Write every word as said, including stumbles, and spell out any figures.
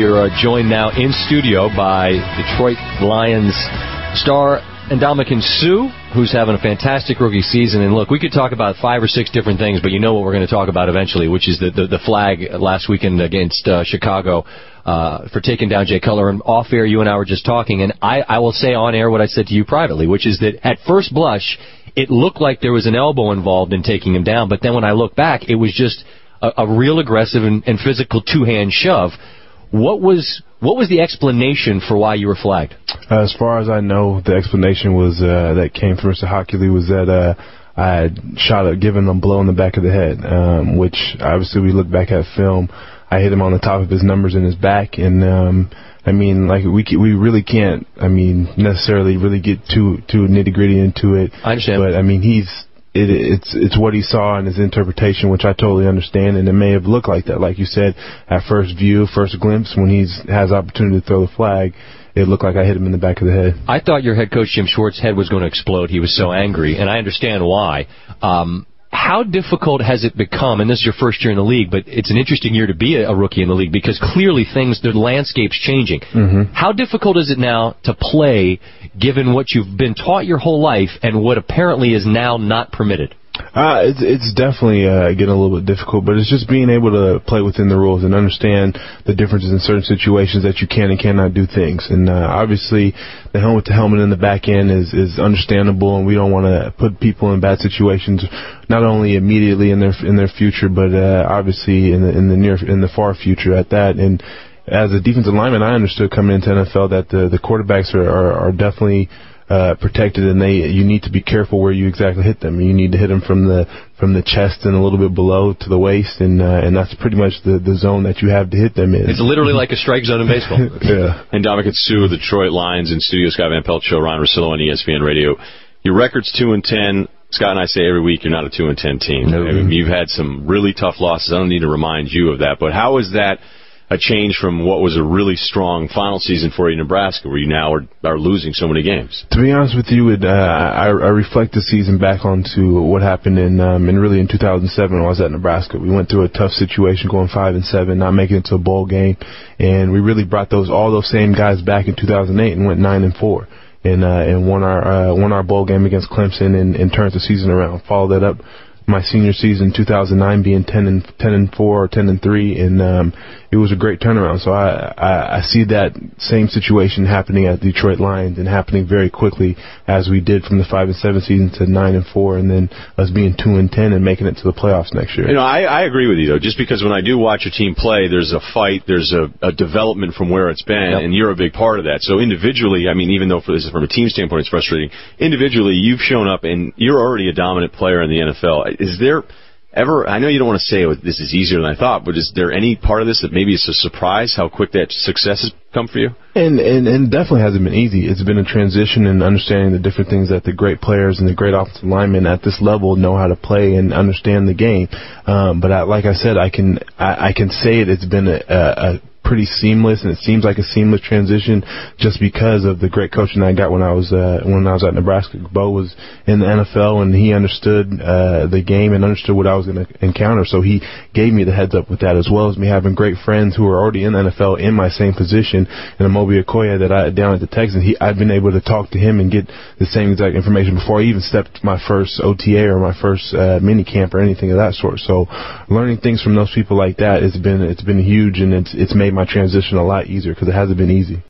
We're uh, joined now in studio by Detroit Lions star Ndamukong Suh, who's having a fantastic rookie season. And look, we could talk about five or six different things, but you know what we're going to talk about eventually, which is the, the, the flag last weekend against uh, Chicago uh, for taking down Jay Cutler. And off air, you and I were just talking, and I, I will say on air what I said to you privately, which is that at first blush, it looked like there was an elbow involved in taking him down. But then when I look back, it was just a, a real aggressive and, and physical two-hand shove. What was what was the explanation for why you were flagged? Uh, as far as I know, the explanation was uh, that came from Mister Hockley was that uh, I had shot at giving him a blow in the back of the head, um, which obviously we look back at film. I hit him on the top of his numbers in his back, and um, I mean, like we we really can't, I mean, necessarily really get too too nitty gritty into it. I understand, but I mean, he's. It, it's it's what he saw in his interpretation, which I totally understand, and it may have looked like that. Like you said, at first view, first glimpse, when he has opportunity to throw the flag, it looked like I hit him in the back of the head. I thought your head coach, Jim Schwartz's head was going to explode. He was so angry, and I understand why. Um, how difficult has it become, and this is your first year in the league, but it's an interesting year to be a, a rookie in the league because clearly things, the landscape's changing. Mm-hmm. How difficult is it now to play given what you've been taught your whole life and what apparently is now not permitted? Uh, it's, it's definitely uh, getting a little bit difficult, but it's just being able to play within the rules and understand the differences in certain situations that you can and cannot do things. And uh, obviously, the helmet to helmet in the back end is, is understandable, and we don't want to put people in bad situations, not only immediately in their in their future, but uh, obviously in the in the near in the far future at that. And as a defensive lineman, I understood coming into N F L that the the quarterbacks are are, are definitely Uh, protected, and they you need to be careful where you exactly hit them. You need to hit them from the from the chest and a little bit below to the waist, and uh, and that's pretty much the, the zone that you have to hit them in. It's literally like a strike zone in baseball. Yeah. And Ndamukong Suh, the Detroit Lions in studio, Scott Van Pelt Show, Ryan Russillo on E S P N Radio. Your record's two and ten. Scott and I say every week you're not a two and ten team. No. I mean, you've had some really tough losses. I don't need to remind you of that, but how is that a change from what was a really strong final season for you in Nebraska, where you now are, are losing so many games? To be honest with you, it, uh, I, I reflect the season back onto what happened in, um, in really in two thousand seven when I was at Nebraska. We went through a tough situation, going five and seven, not making it to a bowl game, and we really brought those all those same guys back in two thousand eight and went nine and four, and uh, and won our uh, won our bowl game against Clemson and, and turned the season around. Followed that up my senior season, two thousand nine, being ten and ten and four or ten and three, and um, it was a great turnaround. So I, I I see that same situation happening at the Detroit Lions and happening very quickly as we did from the five and seven season to nine and four, and then us being two and ten and making it to the playoffs next year. You know, I, I agree with you though. Just because when I do watch a team play, there's a fight, there's a, a development from where it's been, yep. And you're a big part of that. So individually, I mean, even though for this is from a team standpoint, it's frustrating. Individually, you've shown up and you're already a dominant player in the N F L. Is there ever, I know you don't want to say oh, this is easier than I thought, but is there any part of this that maybe it's a surprise how quick that success has come for you? And, and and definitely hasn't been easy. It's been a transition in understanding the different things that the great players and the great offensive linemen at this level know how to play and understand the game. Um, but I, like I said, I can I, I can say it. It's been a, a, a pretty seamless, and it seems like a seamless transition just because of the great coaching I got when I was uh, when I was at Nebraska. Bo was in the N F L, and he understood uh, the game and understood what I was going to encounter, so he gave me the heads up with that, as well as me having great friends who are already in the N F L in my same position, and Amobi Okoye that I down at the Texans. He, I've been able to talk to him and get the same exact information before I even stepped my first O T A or my first uh, mini camp or anything of that sort. So learning things from those people like that, it's been it's been huge, and it's it's made my transition a lot easier because it hasn't been easy.